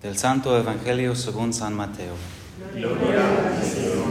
Del Santo Evangelio según San Mateo. Gloria a ti, Señor.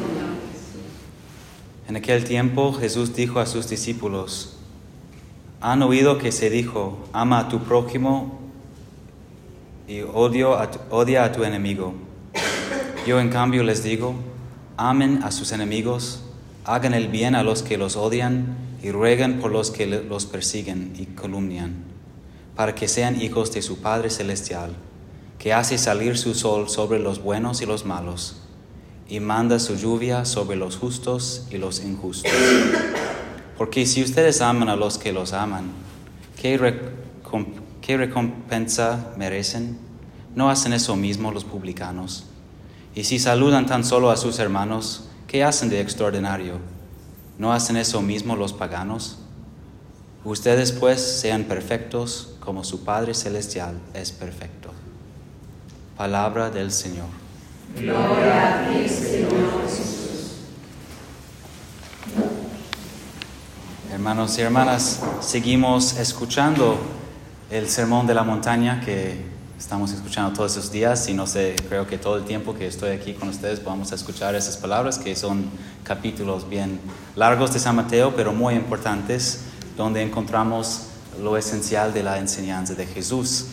En aquel tiempo Jesús dijo a sus discípulos: Han oído que se dijo, ama a tu prójimo y odia a tu enemigo. Yo en cambio les digo, amen a sus enemigos, hagan el bien a los que los odian y rueguen por los que los persiguen y calumnian, para que sean hijos de su Padre Celestial, que hace salir su sol sobre los buenos y los malos, y manda su lluvia sobre los justos y los injustos. Porque si ustedes aman a los que los aman, ¿qué recompensa merecen? ¿No hacen eso mismo los publicanos? Y si saludan tan solo a sus hermanos, ¿qué hacen de extraordinario? ¿No hacen eso mismo los paganos? Ustedes pues sean perfectos como su Padre Celestial es perfecto. Palabra del Señor. Gloria a ti, Señor Jesús. Hermanos y hermanas, seguimos escuchando el Sermón de la Montaña que estamos escuchando todos esos días, y no sé, creo que todo el tiempo que estoy aquí con ustedes vamos a escuchar esas palabras, que son capítulos bien largos de San Mateo, pero muy importantes, donde encontramos lo esencial de la enseñanza de Jesús.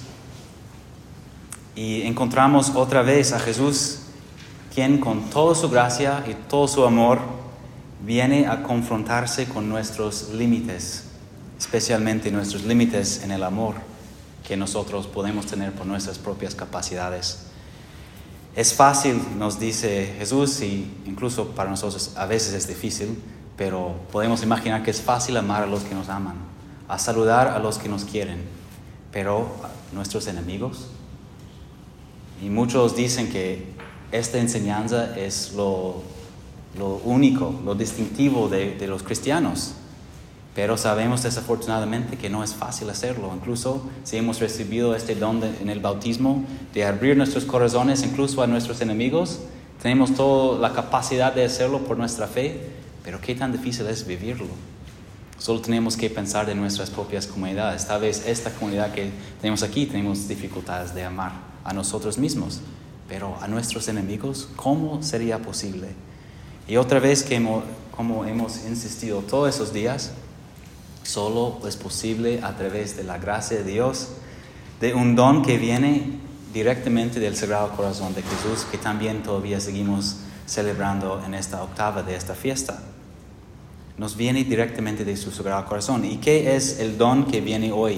Y encontramos otra vez a Jesús, quien con toda su gracia y todo su amor viene a confrontarse con nuestros límites, especialmente nuestros límites en el amor que nosotros podemos tener por nuestras propias capacidades. Es fácil, nos dice Jesús, y incluso para nosotros a veces es difícil, pero podemos imaginar que es fácil amar a los que nos aman, a saludar a los que nos quieren, pero a nuestros enemigos. Y muchos dicen que esta enseñanza es lo único, lo distintivo de los cristianos. Pero sabemos desafortunadamente que no es fácil hacerlo. Incluso si hemos recibido este don en el bautismo de abrir nuestros corazones incluso a nuestros enemigos, tenemos toda la capacidad de hacerlo por nuestra fe, pero qué tan difícil es vivirlo. Solo tenemos que pensar de nuestras propias comunidades. Tal vez esta comunidad que tenemos aquí tenemos dificultades de amar a nosotros mismos, pero a nuestros enemigos, ¿cómo sería posible? Y otra vez, como hemos insistido todos esos días, solo es posible a través de la gracia de Dios, de un don que viene directamente del Sagrado Corazón de Jesús, que también todavía seguimos celebrando en esta octava de esta fiesta. Nos viene directamente de su Sagrado Corazón. ¿Y qué es el don que viene hoy?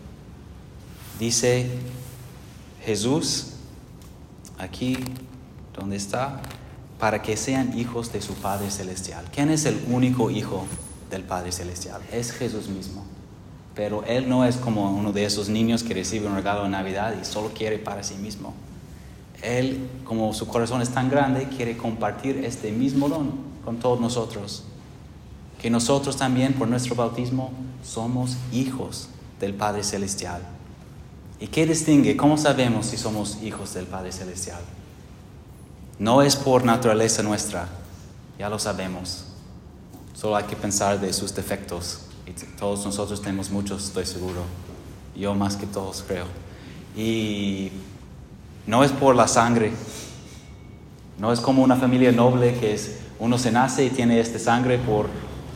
Dice Jesús, aquí donde está, para que sean hijos de su Padre Celestial. ¿Quién es el único hijo del Padre Celestial? Es Jesús mismo. Pero Él no es como uno de esos niños que recibe un regalo de Navidad y solo quiere para sí mismo. Él, como su corazón es tan grande, quiere compartir este mismo don con todos nosotros. Que nosotros también, por nuestro bautismo, somos hijos del Padre Celestial. ¿Y qué distingue? ¿Cómo sabemos si somos hijos del Padre Celestial? No es por naturaleza nuestra, ya lo sabemos. Solo hay que pensar de sus defectos. Y todos nosotros tenemos muchos, estoy seguro. Yo más que todos, creo. Y no es por la sangre. No es como una familia noble que uno se nace y tiene esta sangre por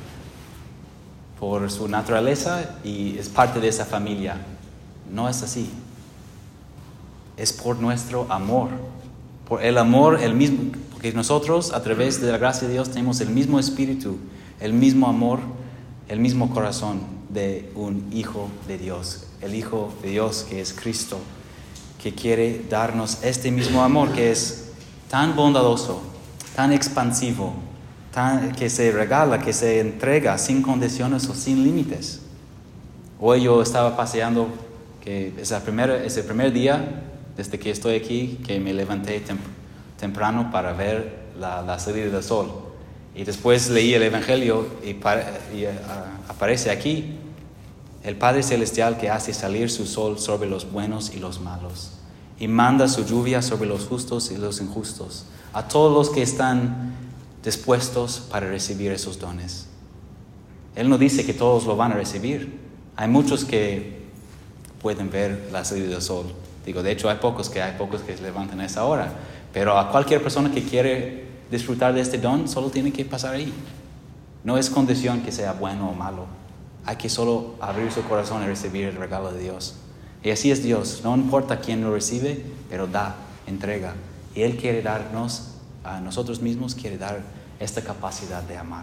su naturaleza y es parte de esa familia. No es así. Es por nuestro amor. Por el amor, el mismo, porque nosotros a través de la gracia de Dios tenemos el mismo espíritu, el mismo amor, el mismo corazón de un hijo de Dios. El Hijo de Dios que es Cristo, que quiere darnos este mismo amor que es tan bondadoso, tan expansivo, que se regala, que se entrega sin condiciones o sin límites. Hoy yo estaba paseando, que es el primer día desde que estoy aquí, que me levanté temprano para ver la salida del sol. Y después leí el Evangelio y aparece aquí el Padre Celestial que hace salir su sol sobre los buenos y los malos. Y manda su lluvia sobre los justos y los injustos. A todos los que están dispuestos para recibir esos dones. Él no dice que todos lo van a recibir. Hay muchos que pueden ver la salida del sol Digo, de hecho hay pocos que se levantan a esa hora. Pero a cualquier persona que quiere disfrutar de este don, solo tiene que pasar ahí. No es condición que sea bueno o malo. Hay que solo abrir su corazón y recibir el regalo de Dios. Y así es Dios. No importa quién lo recibe, pero da, entrega. Y Él quiere darnos, a nosotros mismos, quiere dar esta capacidad de amar.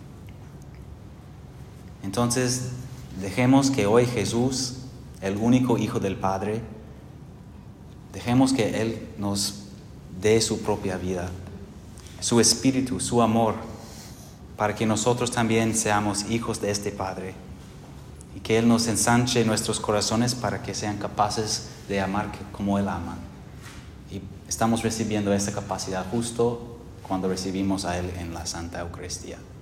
Entonces, dejemos que hoy Jesús, el único Hijo del Padre, dejemos que Él nos dé su propia vida, su espíritu, su amor, para que nosotros también seamos hijos de este Padre. Y que Él nos ensanche nuestros corazones para que sean capaces de amar como Él ama. Y estamos recibiendo esta capacidad justo cuando recibimos a Él en la Santa Eucaristía.